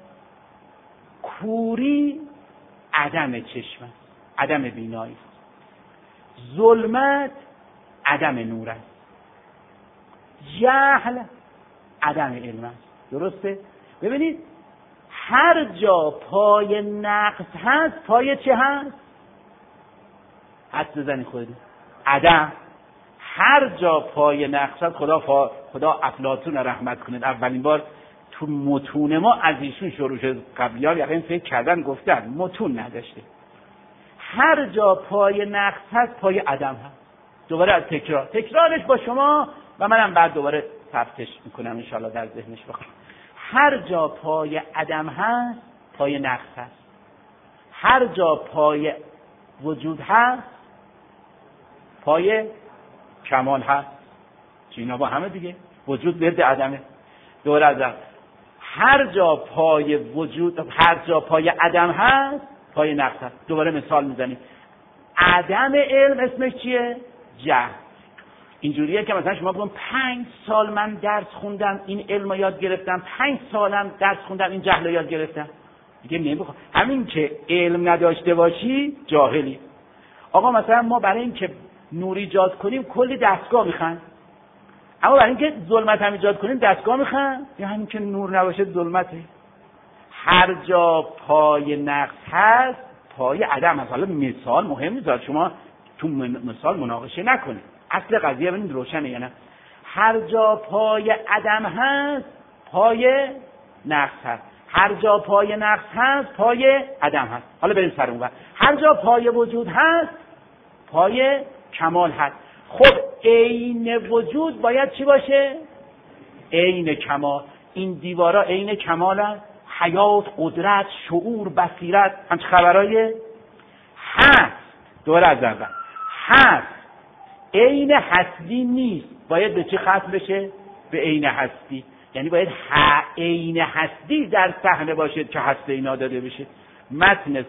Speaker 1: کوری عدم چشم است، عدم بینایی است، ظلمت عدم نور است، جهل عدم علم است. درسته؟ ببینید هر جا پای نقص هست پای چه هست؟ حد بزنید خودتون. عدم. هر جا پای نقص هست، خدا افلاطون رحمت کنید، اولین بار تو متون ما از ایشون شروع شد. قبلی‌ها یقین فکر کردن گفتن متون نداشته. هر جا پای نقص هست پای عدم هست. دوباره از تکرارش با شما و منم بعد دوباره ثبتش میکنم انشالله در ذهنش بخوام. هر جا پای عدم هست پای نقص هست، هر جا پای وجود هست پای کمال هست. اینا با همه دیگه، وجود ضد عدمه. دوباره ازم هر جا پای وجود، هر جا پای عدم هست پای نقص هست. دوباره مثال میزنیم. عدم علم اسمش چیه؟ جهل. اینجوریه که مثلا شما بگم 5 سال من درس خوندم این علم رو یاد گرفتم، 5 سالم درس خوندم این جهل رو یاد گرفتم. دیگه نمیخوام. همین که علم نداشته باشی جاهلی. آقا مثلا ما برای اینکه نور ایجاد کنیم کلی دستگاه میخوان، اما برای اینکه ظلمت هم ایجاد کنیم دستگاه میخوان، یا همین که نور نباشه ظلمته. هر جا پای نقص هست پای عدم هست. حالا مثال مهم نیست، شما تو مثال مناقشه نکنید، اصل قضیه ببینید روشنه یا نه. هر جا پای عدم هست پای نقص هست، هر جا پای نقص هست پای عدم هست. حالا بریم سر اون. هر جا پای وجود هست پای کمال هست. خب عین وجود باید چی باشه؟ عین کمال. این دیوارا عین کمال هست. حیات، قدرت، شعور، بصیرت، همچه خبرهای هست. دوباره از اول هست، عین هستی نیست. باید به چی ختم بشه؟ به عین هستی. یعنی باید عین هستی در صحنه باشه که هستی اینا داده بشه. متن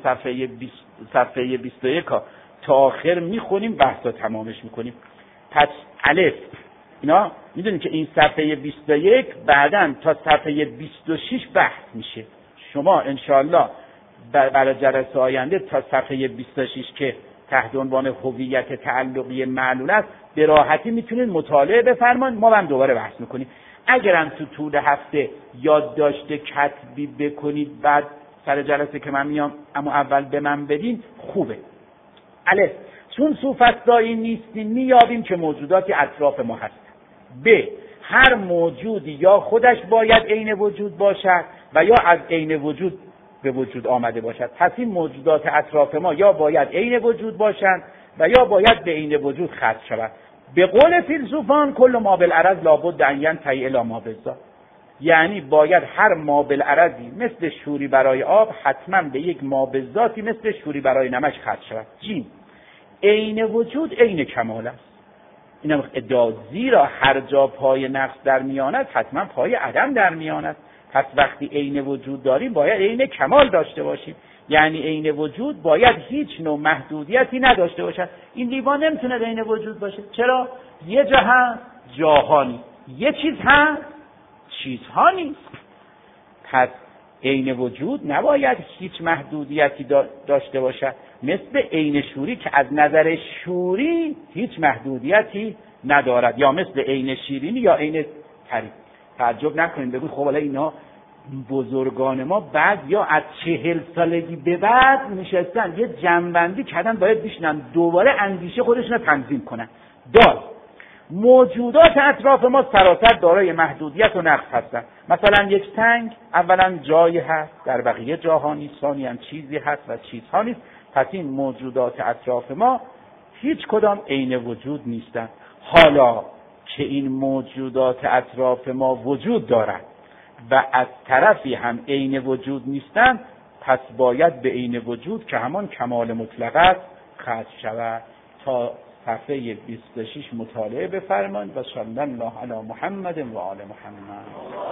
Speaker 1: صفحه 21 تا آخر میخونیم، بحثا تمامش میکنیم. پس الف اینا میدونید که این صفحه 21 بعداً تا صفحه 26 بحث میشه. شما انشاءالله برای جلسه آینده تا صفحه 26 که تحت عنوان هویت تعلقی معلول است به راحتی میتونید مطالعه بفرمایید. ما هم دوباره بحث میکنیم. اگرم تو طول هفته یادداشت کتبی بکنید بعد سر جلسه که من میام اما اول به من بدین خوبه. الف چون سوفسطایی نیستیم میابیم که موجوداتی اطراف ما هست. ب هر موجودی یا خودش باید عین وجود باشد و یا از عین وجود به وجود آمده باشد. پس این موجودات اطراف ما یا باید عین وجود باشند و یا باید به عین وجود ختم شود. به قول فیلسوفان کل ما بالعرض لابد ان ینتهی الی ما بالذات، یعنی باید هر ما بالعرضی مثل شوری برای آب حتما به یک ما بالذاتی مثل شوری برای نمک ختم شود. جیم عین وجود عین کمال است. اینم ادعا، زیرا هر جا پای نقص در میان است حتما پای عدم در میان است. پس وقتی عین وجود داریم باید عین کمال داشته باشیم، یعنی عین وجود باید هیچ نوع محدودیتی نداشته باشد. این لیوان نمیتونه عین وجود باشه. چرا؟ یه جا هست جاها نیست، یه چیز هست چیزها نیست. پس عین وجود نباید هیچ محدودیتی داشته باشد، مثل عین شوری که از نظر شوری هیچ محدودیتی ندارد، یا مثل عین شیرینی یا عین تری. تعجب نکنید بگید خب حالا اینا بزرگان ما بعد یا از 40 سالگی به بعد نشستن یه جنبندی کردن، باید بشینن دوباره اندیشه خودشون رو تنظیم کنن. موجودات اطراف ما سراسر دارای محدودیت و نقص هستن. مثلا یک سنگ اولا جایی هست، در بقیه جاها نیست، ثانیاً چیزی هست و چیزها نیست. پس این موجودات اطراف ما هیچ کدام عین وجود نیستن. حالا که این موجودات اطراف ما وجود دارند و از طرفی هم عین وجود نیستند، پس باید به عین وجود که همان کمال مطلق است ختم شود. تا صفحه 26 مطالعه بفرمایید و صلی الله علی محمد و آل محمد.